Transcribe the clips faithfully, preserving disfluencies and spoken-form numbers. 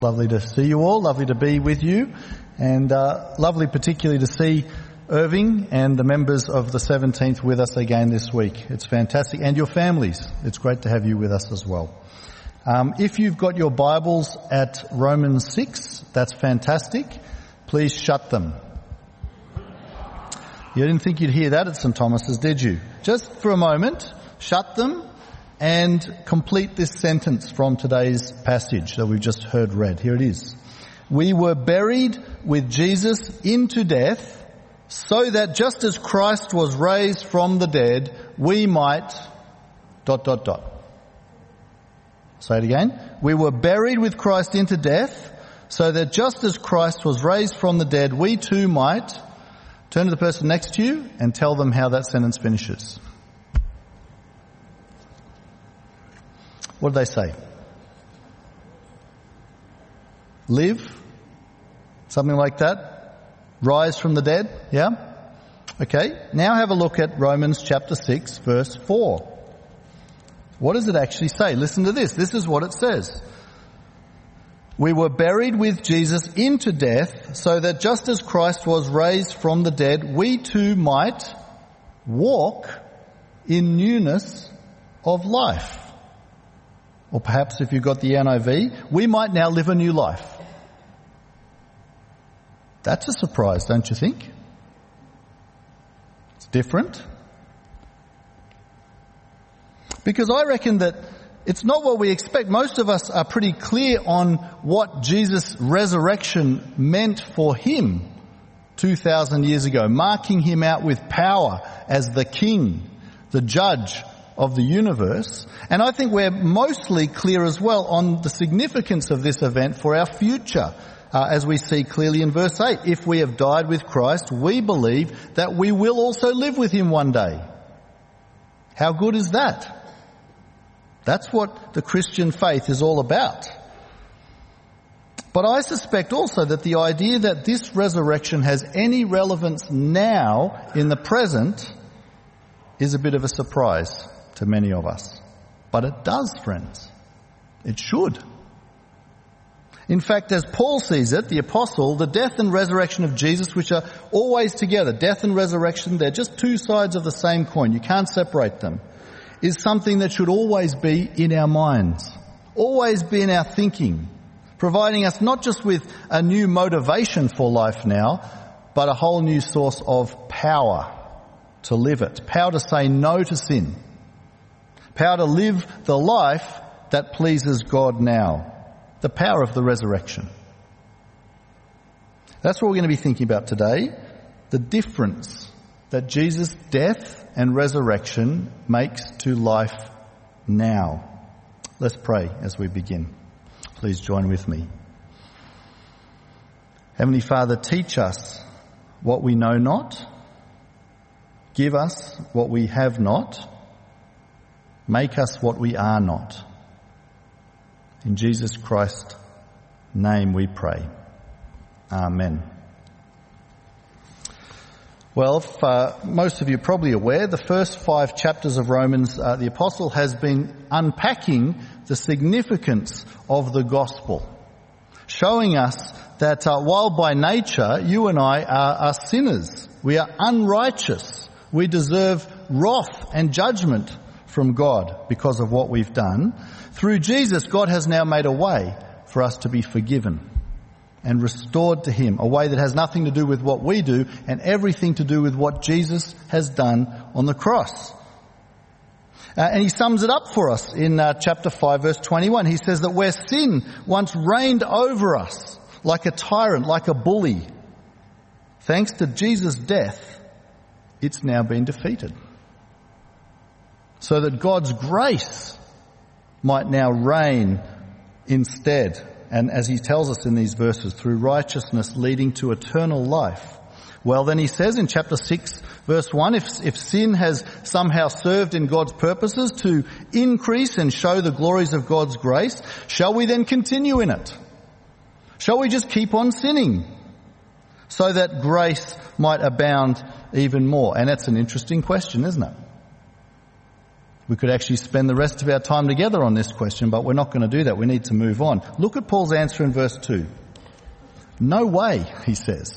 Lovely to see you all, lovely to be with you, and uh, lovely particularly to see Irving and the members of the seventeenth with us again this week. It's fantastic, and your families. It's great to have you with us as well. Um, if you've got your Bibles at Romans six, that's fantastic. Please shut them. You didn't think you'd hear that at St Thomas's, did you? Just for a moment, shut them and complete this sentence from today's passage that we've just heard read. Here it is. We were buried with Jesus into death, so that just as Christ was raised from the dead, we might... dot, dot, dot. Say it again. We were buried with Christ into death, so that just as Christ was raised from the dead, we too might... Turn to the person next to you and tell them how that sentence finishes. What do they say? Live? Something like that? Rise from the dead? Yeah? Okay, now have a look at Romans chapter six, verse four. What does it actually say? Listen to this. This is what it says. We were buried with Jesus into death, so that just as Christ was raised from the dead, we too might walk in newness of life. Or perhaps if you've got the N I V, we might now live a new life. That's a surprise, don't you think? It's different. Because I reckon that it's not what we expect. Most of us are pretty clear on what Jesus' resurrection meant for him two thousand years ago, marking him out with power as the king, the judge of the universe. And I think we're mostly clear as well on the significance of this event for our future, uh, as we see clearly in verse eight. If we have died with Christ, we believe that we will also live with him one day. How good is that? That's what the Christian faith is all about. But I suspect also that the idea that this resurrection has any relevance now in the present is a bit of a surprise to many of us. But it does, friends. It should. In fact, as Paul sees it, the apostle, the death and resurrection of Jesus, which are always together, death and resurrection, they're just two sides of the same coin. You can't separate them. Is something that should always be in our minds, always be in our thinking, providing us not just with a new motivation for life now, but a whole new source of power to live it, power to say no to sin, power to live the life that pleases God now, the power of the resurrection. That's what we're going to be thinking about today, the difference that Jesus' death and resurrection makes to life now. Let's pray as we begin. Please join with me. Heavenly Father, teach us what we know not. Give us what we have not. Make us what we are not. In Jesus Christ's name we pray. Amen. Well, if, uh, most of you are probably aware, the first five chapters of Romans, uh, the apostle has been unpacking the significance of the gospel, showing us that uh, while by nature you and I are, are sinners, we are unrighteous, we deserve wrath and judgment from God because of what we've done. Through Jesus, God has now made a way for us to be forgiven and restored to him, a way that has nothing to do with what we do and everything to do with what Jesus has done on the cross. Uh, and he sums it up for us in uh, chapter five, verse twenty-one. He says that where sin once reigned over us like a tyrant, like a bully, thanks to Jesus' death, it's now been defeated. So that God's grace might now reign instead. And as he tells us in these verses, through righteousness leading to eternal life. Well, then he says in chapter six, verse one, if, if sin has somehow served in God's purposes to increase and show the glories of God's grace, shall we then continue in it? Shall we just keep on sinning so that grace might abound even more? And that's an interesting question, isn't it? We could actually spend the rest of our time together on this question, but we're not going to do that. We need to move on. Look at Paul's answer in verse two. No way, he says.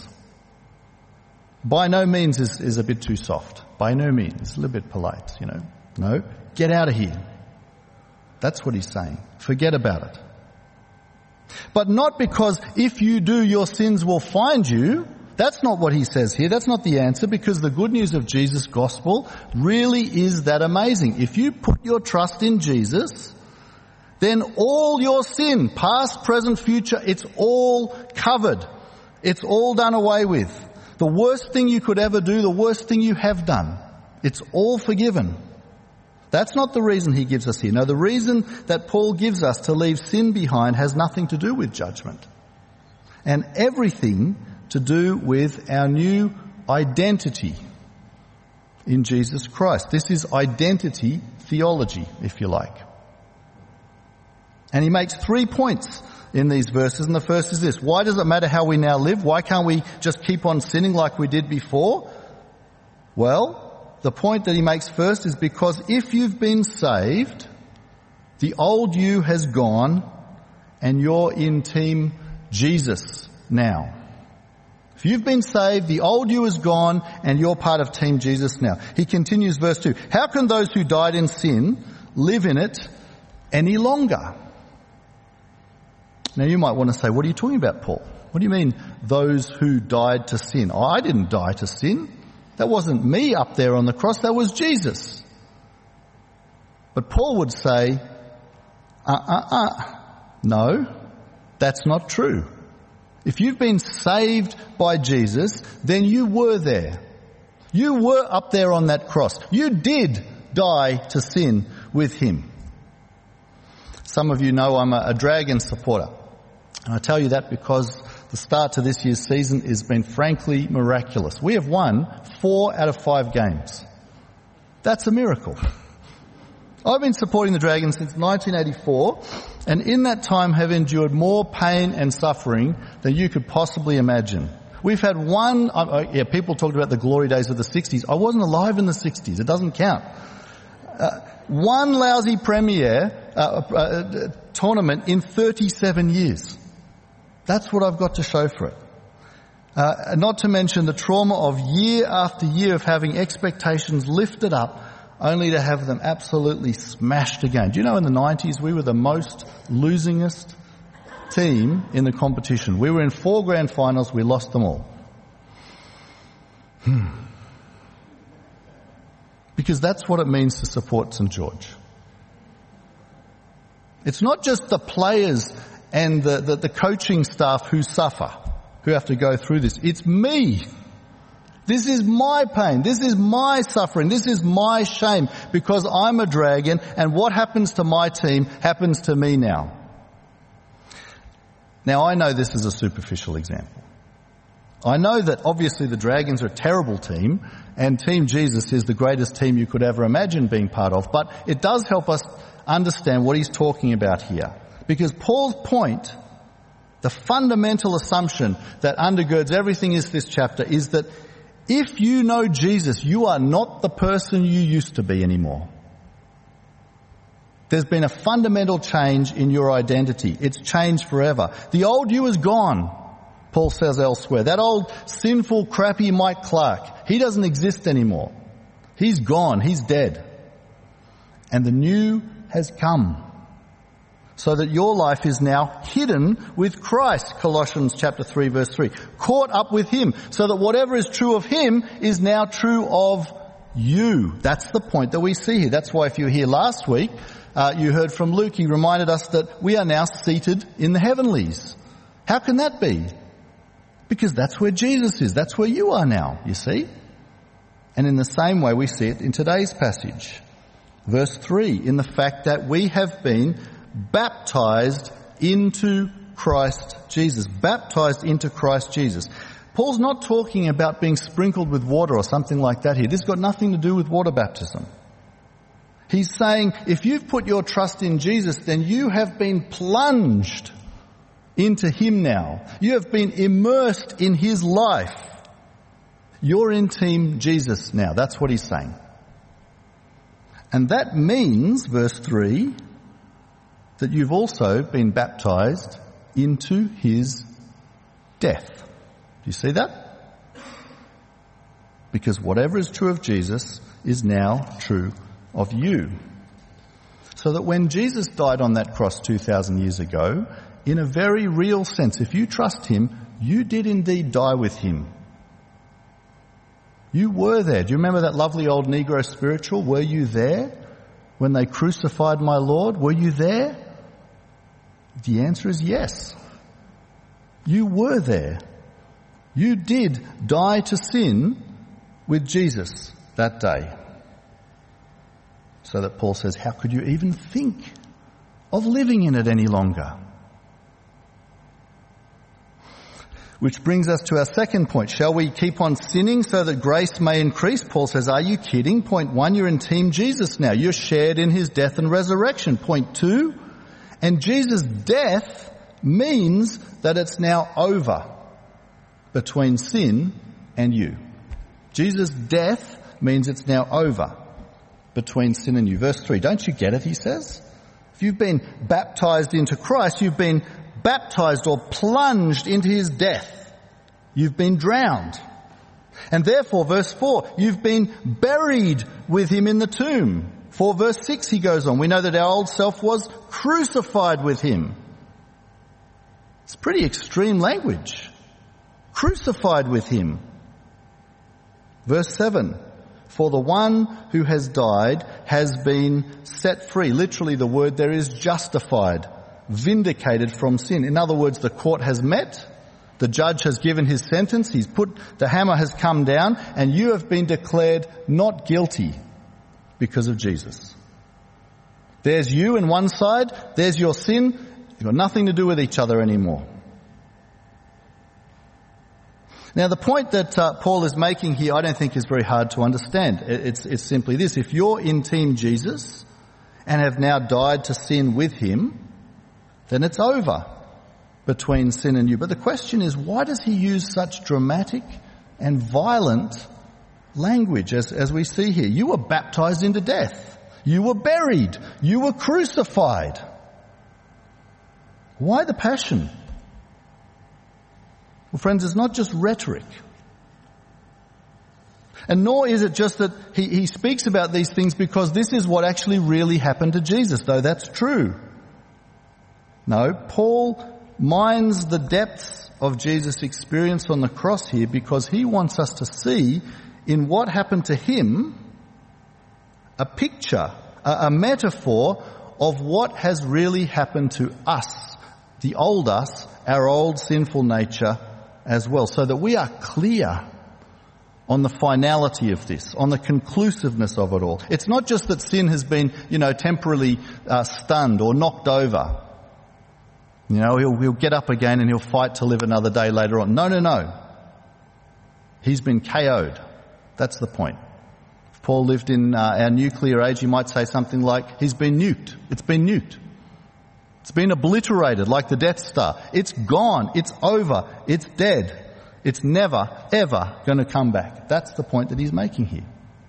By no means is, is a bit too soft. By no means. It's a little bit polite, you know. No, get out of here. That's what he's saying. Forget about it. But not because if you do, your sins will find you. That's not what he says here. That's not the answer, because the good news of Jesus' gospel really is that amazing. If you put your trust in Jesus, then all your sin, past, present, future, it's all covered. It's all done away with. The worst thing you could ever do, the worst thing you have done, it's all forgiven. That's not the reason he gives us here. No, the reason that Paul gives us to leave sin behind has nothing to do with judgment, and everything to do with our new identity in Jesus Christ. This is identity theology, if you like. And he makes three points in these verses, and the first is this: why does it matter how we now live? Why can't we just keep on sinning like we did before? Well, the point that he makes first is because if you've been saved, the old you has gone and you're in Team Jesus now. If you've been saved, the old you is gone and you're part of Team Jesus now. He continues verse two. How can those who died in sin live in it any longer? Now you might want to say, what are you talking about, Paul? What do you mean, those who died to sin? Oh, I didn't die to sin. That wasn't me up there on the cross, that was Jesus. But Paul would say, uh-uh-uh, no, that's not true. If you've been saved by Jesus, then you were there. You were up there on that cross. You did die to sin with him. Some of you know I'm a, a Dragon supporter. And I tell you that because the start to this year's season has been frankly miraculous. We have won four out of five games. That's a miracle. I've been supporting the Dragons since nineteen eighty-four, and in that time have endured more pain and suffering than you could possibly imagine. We've had one, uh, yeah, people talked about the glory days of the sixties. I wasn't alive in the sixties. It doesn't count. Uh, one lousy premier uh, uh, tournament in thirty-seven years. That's what I've got to show for it. Uh, not to mention the trauma of year after year of having expectations lifted up only to have them absolutely smashed again. Do you know in the nineties we were the most losingest team in the competition? We were in four grand finals, we lost them all. Hmm. Because that's what it means to support St George. It's not just the players and the, the, the coaching staff who suffer, who have to go through this. It's me. This is my pain. This is my suffering. This is my shame because I'm a Dragon, and what happens to my team happens to me now. Now, I know this is a superficial example. I know that obviously the Dragons are a terrible team, and Team Jesus is the greatest team you could ever imagine being part of, but it does help us understand what he's talking about here. Because Paul's point, the fundamental assumption that undergirds everything in this chapter is that if you know Jesus, you are not the person you used to be anymore. There's been a fundamental change in your identity. It's changed forever. The old you is gone, Paul says elsewhere. That old sinful, crappy Mike Clark, he doesn't exist anymore. He's gone. He's dead. And the new has come. So that your life is now hidden with Christ, Colossians chapter three verse three. Caught up with him, so that whatever is true of him is now true of you. That's the point that we see here. That's why if you were here last week, uh, you heard from Luke. He reminded us that we are now seated in the heavenlies. How can that be? Because that's where Jesus is. That's where you are now, you see. And in the same way we see it in today's passage. Verse three, in the fact that we have been baptized into Christ Jesus. Baptized into Christ Jesus. Paul's not talking about being sprinkled with water or something like that here. This has got nothing to do with water baptism. He's saying if you've put your trust in Jesus, then you have been plunged into him now. You have been immersed in his life. You're in Team Jesus now. That's what he's saying. And that means, verse three, that you've also been baptized into his death. Do you see that? Because whatever is true of Jesus is now true of you. So that when Jesus died on that cross two thousand years ago, in a very real sense, if you trust him, you did indeed die with him. You were there. Do you remember that lovely old Negro spiritual? Were you there when they crucified my Lord? Were you there? The answer is yes. You were there. You did die to sin with Jesus that day. So that Paul says, how could you even think of living in it any longer? Which brings us to our second point. Shall we keep on sinning so that grace may increase? Paul says, are you kidding? Point one, you're in Team Jesus now. You're shared in his death and resurrection. Point two, and Jesus' death means that it's now over between sin and you. Jesus' death means it's now over between sin and you. Verse three, don't you get it, he says? If you've been baptized into Christ, you've been baptized or plunged into his death. You've been drowned. And therefore, verse four, you've been buried with him in the tomb. For verse six, he goes on, we know that our old self was crucified with him. It's pretty extreme language. Crucified with him. Verse seven, for the one who has died has been set free. Literally the word there is justified, vindicated from sin. In other words, the court has met, the judge has given his sentence, he's put, the hammer has come down, and you have been declared not guilty because of Jesus. There's you in one side, there's your sin, you've got nothing to do with each other anymore. Now the point that uh, Paul is making here I don't think is very hard to understand. It's, it's simply this. If you're in Team Jesus and have now died to sin with him, then it's over between sin and you. But the question is, why does he use such dramatic and violent language as, as we see here? You were baptized into death. You were buried. You were crucified. Why the passion? Well, friends, it's not just rhetoric. And nor is it just that he, he speaks about these things because this is what actually really happened to Jesus, though that's true. No, Paul mines the depths of Jesus' experience on the cross here because he wants us to see in what happened to him a picture, a, a metaphor of what has really happened to us, the old us, our old sinful nature as well, so that we are clear on the finality of this, on the conclusiveness of it all. It's not just that sin has been, you know, temporarily uh, stunned or knocked over. You know, he'll, he'll get up again and he'll fight to live another day later on. No, no, no. He's been K O'd. That's the point. If Paul lived in uh, our nuclear age, he might say something like, he's been nuked. It's been nuked. It's been obliterated like the Death Star. It's gone. It's over. It's dead. It's never, ever going to come back. That's the point that he's making here.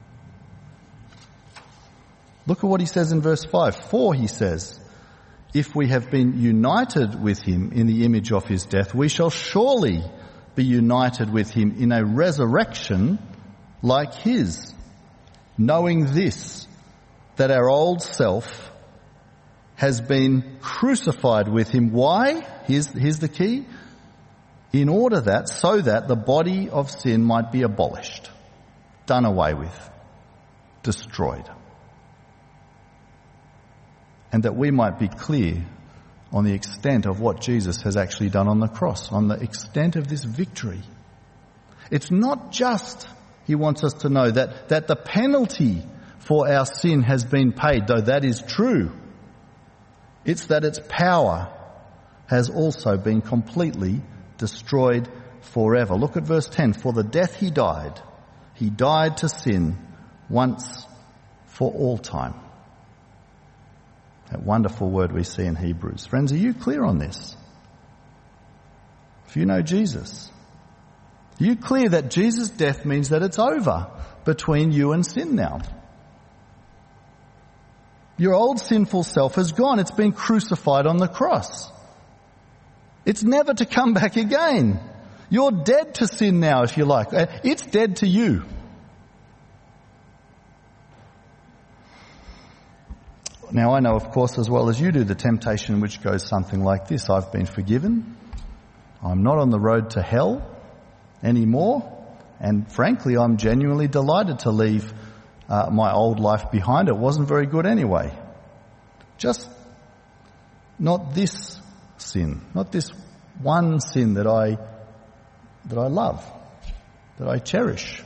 Look at what he says in verse five. For, he says, if we have been united with him in the image of his death, we shall surely be united with him in a resurrection like his, knowing this, that our old self has been crucified with him. Why? Here's, here's the key. In order that, so that the body of sin might be abolished, done away with, destroyed. And that we might be clear on the extent of what Jesus has actually done on the cross, on the extent of this victory. It's not just, he wants us to know, that, that the penalty for our sin has been paid, though that is true. It's that its power has also been completely destroyed forever. Look at verse ten. For the death he died, he died to sin once for all time. That wonderful word we see in Hebrews. Friends, are you clear on this? If you know Jesus, are you clear that Jesus' death means that it's over between you and sin now? Your old sinful self has gone. It's been crucified on the cross. It's never to come back again. You're dead to sin now, if you like. It's dead to you. Now, I know, of course, as well as you do, the temptation which goes something like this. I've been forgiven. I'm not on the road to hell anymore. And frankly, I'm genuinely delighted to leave uh, my old life behind. It wasn't very good anyway. Just not this sin, not this one sin that I that I love, that I cherish.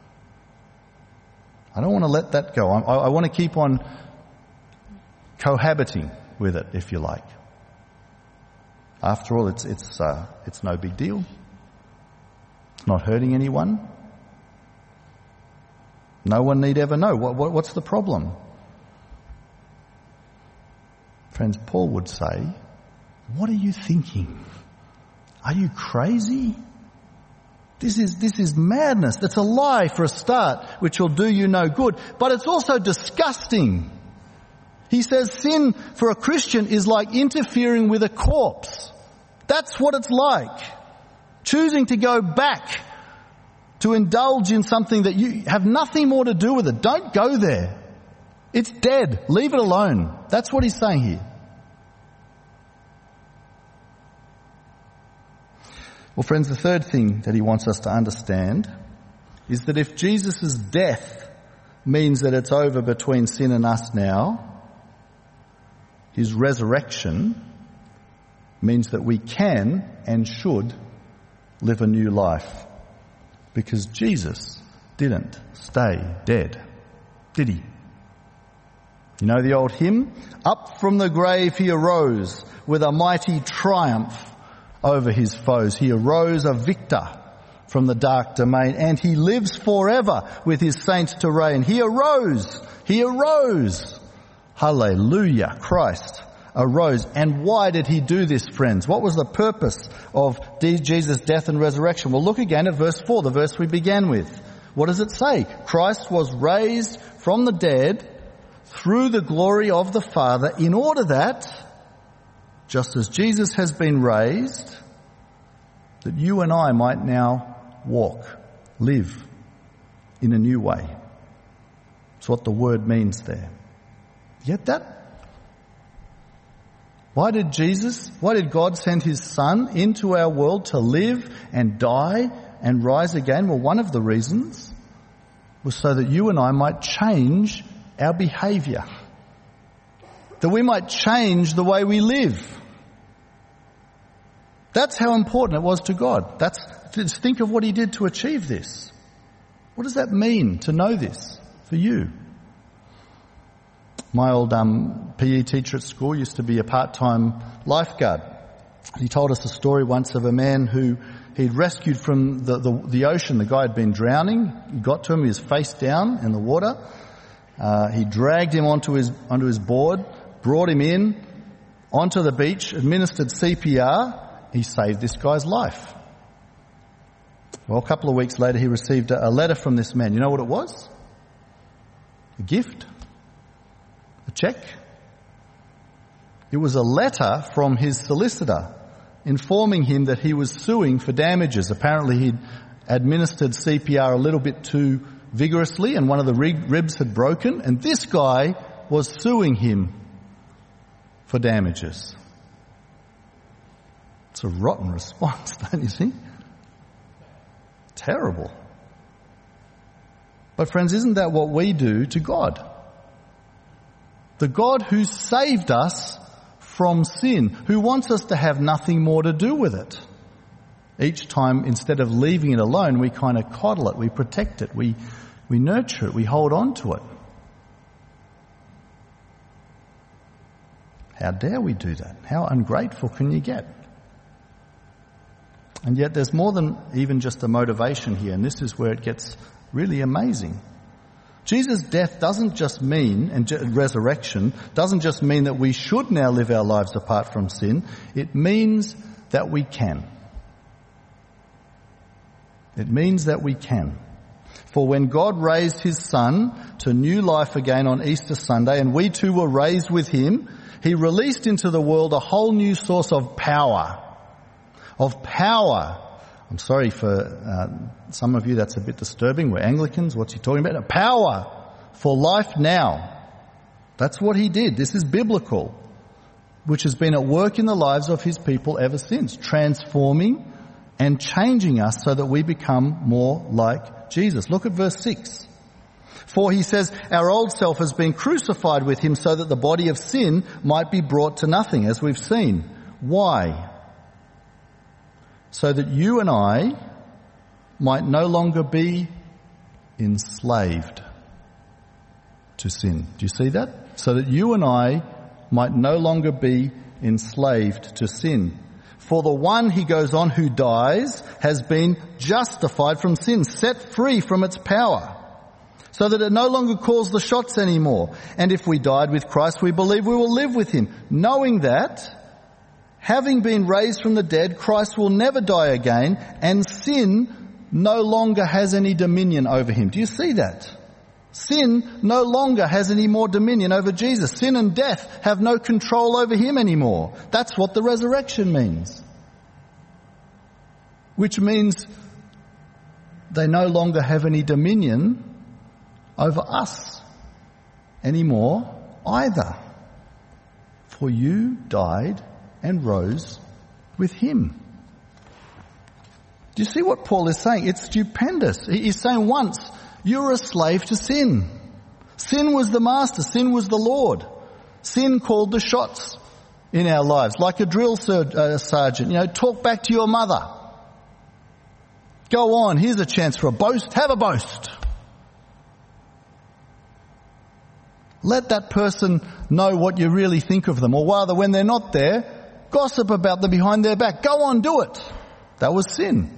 I don't want to let that go. I, I want to keep on cohabiting with it, if you like. After all, it's it's uh, it's no big deal. It's not hurting anyone. No one need ever know. What, what what's the problem? Friends, Paul would say, "What are you thinking? Are you crazy? This is this is madness. That's a lie for a start, which will do you no good. But it's also disgusting." He says sin for a Christian is like interfering with a corpse. That's what it's like. Choosing to go back to indulge in something that you have nothing more to do with it. Don't go there. It's dead. Leave it alone. That's what he's saying here. Well, friends, the third thing that he wants us to understand is that if Jesus' death means that it's over between sin and us now, his resurrection means that we can and should live a new life. Because Jesus didn't stay dead, did he? You know the old hymn? Up from the grave he arose with a mighty triumph over his foes. He arose a victor from the dark domain, and he lives forever with his saints to reign. He arose. He arose. Hallelujah. Christ arose. And why did he do this, friends? What was the purpose of Jesus' death and resurrection? Well, look again at verse four, the verse we began with. What does it say? Christ was raised from the dead through the glory of the Father, in order that, just as Jesus has been raised, that you and I might now walk, live in a new way. That's what the word means there. Get that? Why did Jesus, why did God send his Son into our world to live and die and rise again? Well, one of the reasons was so that you and I might change our behaviour. That we might change the way we live. That's how important it was to God. That's, just think of what he did to achieve this. What does that mean to know this for you? My old um, P E teacher at school used to be a part-time lifeguard. He told us a story once of a man who he'd rescued from the, the, the ocean. The guy had been drowning. He got to him, he was face down in the water. Uh, he dragged him onto his onto his board, brought him in, onto the beach, administered C P R. He saved this guy's life. Well, a couple of weeks later, he received a, a letter from this man. You know what it was? A gift. A check. It was a letter from his solicitor informing him that he was suing for damages. Apparently, he'd administered C P R a little bit too vigorously and one of the ribs had broken, and this guy was suing him for damages. It's a rotten response, don't you think? Terrible. But friends, isn't that what we do to God? The God who saved us from sin, who wants us to have nothing more to do with it. Each time, instead of leaving it alone, we kind of coddle it, we protect it, we, we nurture it, we hold on to it. How dare we do that? How ungrateful can you get? And yet there's more than even just a motivation here, and this is where it gets really amazing. Jesus' death doesn't just mean, and resurrection doesn't just mean that we should now live our lives apart from sin. It means that we can. It means that we can. For when God raised his Son to new life again on Easter Sunday, and we too were raised with him, he released into the world a whole new source of power. Of power. I'm sorry for uh, some of you, that's a bit disturbing. We're Anglicans. What's he talking about? A power for life now. That's what he did. This is biblical, which has been at work in the lives of his people ever since, transforming and changing us so that we become more like Jesus. Look at verse six. For he says, our old self has been crucified with him so that the body of sin might be brought to nothing, as we've seen. Why? So that you and I might no longer be enslaved to sin. Do you see that? So that you and I might no longer be enslaved to sin. For the one, he goes on, who dies has been justified from sin, set free from its power, so that it no longer calls the shots anymore. And if we died with Christ, we believe we will live with him, knowing that, having been raised from the dead, Christ will never die again, and sin no longer has any dominion over him. Do you see that? Sin no longer has any more dominion over Jesus. Sin and death have no control over him anymore. That's what the resurrection means. Which means they no longer have any dominion over us anymore either. For you died and rose with him. Do you see what Paul is saying? It's stupendous. He's saying once, you were a slave to sin. Sin was the master. Sin was the Lord. Sin called the shots in our lives, like a drill sergeant. You know, talk back to your mother. Go on, here's a chance for a boast. Have a boast. Let that person know what you really think of them. Or rather, when they're not there, gossip about them behind their back. Go on, do it. That was sin.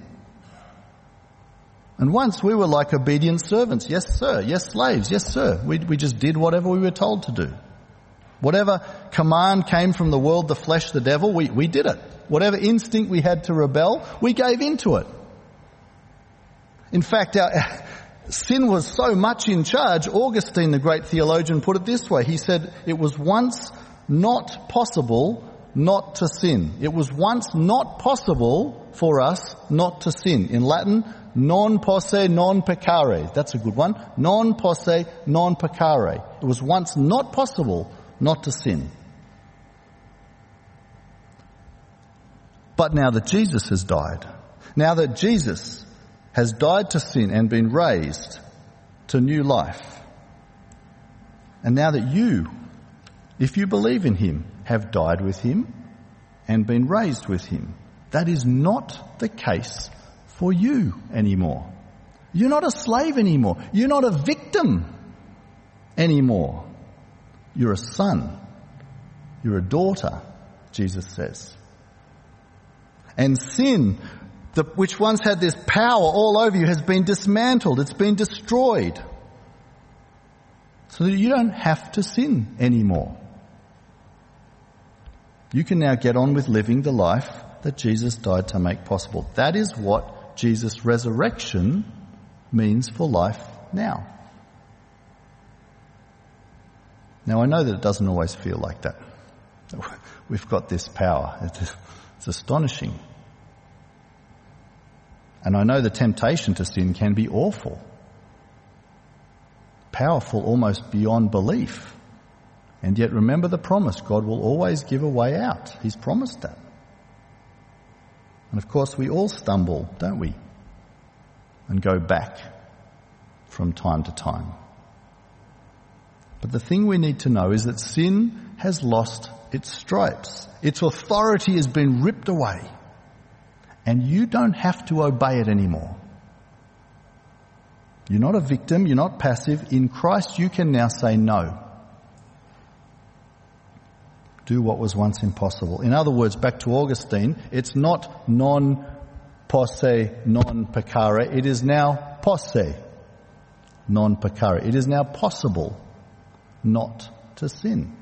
And once we were like obedient servants. Yes, sir. Yes, slaves. Yes, sir. We, we just did whatever we were told to do. Whatever command came from the world, the flesh, the devil, we, we did it. Whatever instinct we had to rebel, we gave into it. In fact, our, sin was so much in charge, Augustine, the great theologian, put it this way. He said, it was once not possible not to sin. It was once not possible for us not to sin. In Latin, non posse, non peccare. That's a good one. Non posse, non peccare. It was once not possible not to sin. But now that Jesus has died, now that Jesus has died to sin and been raised to new life, and now that you, if you believe in him, have died with him and been raised with him, that is not the case for you anymore. You're not a slave anymore. You're not a victim anymore. You're a son. You're a daughter, Jesus says. And sin, the, which once had this power all over you, has been dismantled. It's been destroyed. So that you don't have to sin anymore. You can now get on with living the life that Jesus died to make possible. That is what Jesus' resurrection means for life now. Now, I know that it doesn't always feel like that. We've got this power. It's, it's astonishing. And I know the temptation to sin can be awful. Powerful almost beyond belief. And yet remember the promise. God will always give a way out. He's promised that. And of course we all stumble, don't we? And go back from time to time. But the thing we need to know is that sin has lost its stripes. Its authority has been ripped away. And you don't have to obey it anymore. You're not a victim. You're not passive. In Christ you can now say no. Do what was once impossible. In other words, back to Augustine, it's not non posse, non peccare. It is now posse, non peccare. It is now possible not to sin.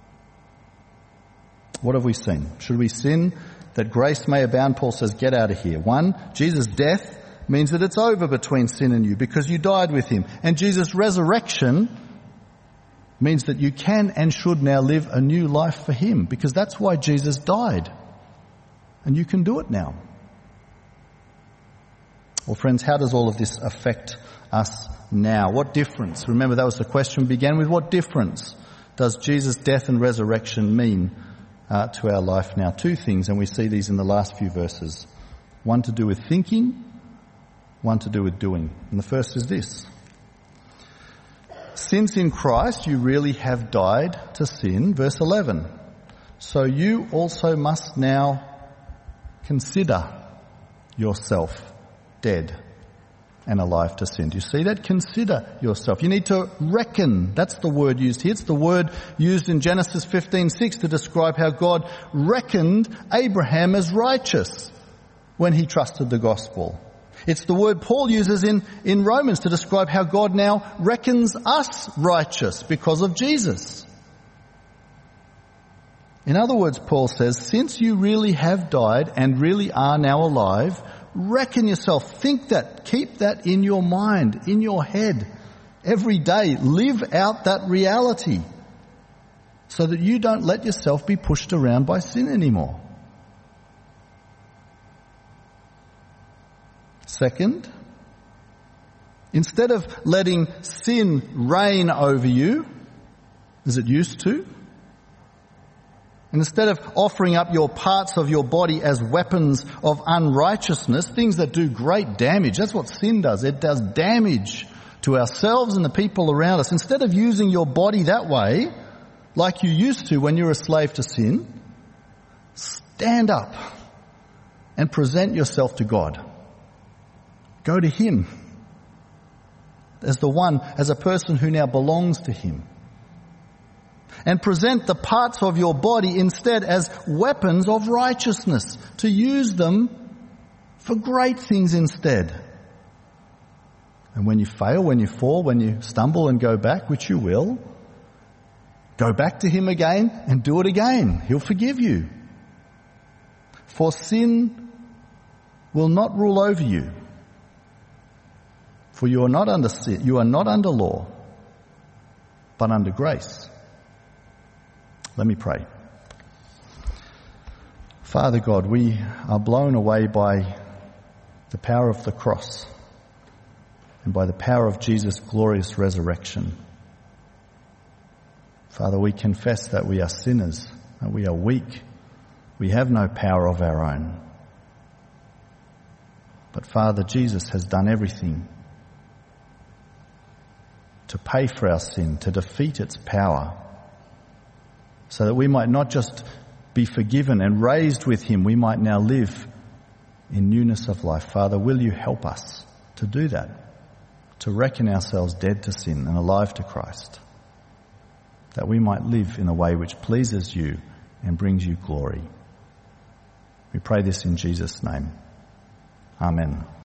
What have we seen? Should we sin that grace may abound? Paul says, get out of here. One, Jesus' death means that it's over between sin and you because you died with him. And Jesus' resurrection means that you can and should now live a new life for him, because that's why Jesus died. And you can do it now. Well, friends, how does all of this affect us now? What difference? Remember, that was the question we began with. What difference does Jesus' death and resurrection mean uh, to our life now? Two things, and we see these in the last few verses. One to do with thinking, one to do with doing. And the first is this. Since in Christ you really have died to sin, verse eleven, so you also must now consider yourself dead and alive to sin. Do you see that? Consider yourself. You need to reckon. That's the word used here. It's the word used in Genesis fifteen six to describe how God reckoned Abraham as righteous when he trusted the gospel. It's the word Paul uses in, in Romans to describe how God now reckons us righteous because of Jesus. In other words, Paul says, since you really have died and really are now alive, reckon yourself. Think that. Keep that in your mind, in your head. Every day, live out that reality so that you don't let yourself be pushed around by sin anymore. Second, instead of letting sin reign over you, as it used to, and instead of offering up your parts of your body as weapons of unrighteousness, things that do great damage, that's what sin does. It does damage to ourselves and the people around us. Instead of using your body that way, like you used to when you were a slave to sin, stand up and present yourself to God. Go to him as the one, as a person who now belongs to him. And present the parts of your body instead as weapons of righteousness, to use them for great things instead. And when you fail, when you fall, when you stumble and go back, which you will, go back to him again and do it again. He'll forgive you. For sin will not rule over you. For you are not under sin, you are not under law, but under grace. Let me pray. Father God, we are blown away by the power of the cross and by the power of Jesus' glorious resurrection. Father, we confess that we are sinners, that we are weak. We have no power of our own. But Father, Jesus has done everything to pay for our sin, to defeat its power, so that we might not just be forgiven and raised with him, we might now live in newness of life. Father, will you help us to do that, to reckon ourselves dead to sin and alive to Christ, that we might live in a way which pleases you and brings you glory. We pray this in Jesus' name. Amen.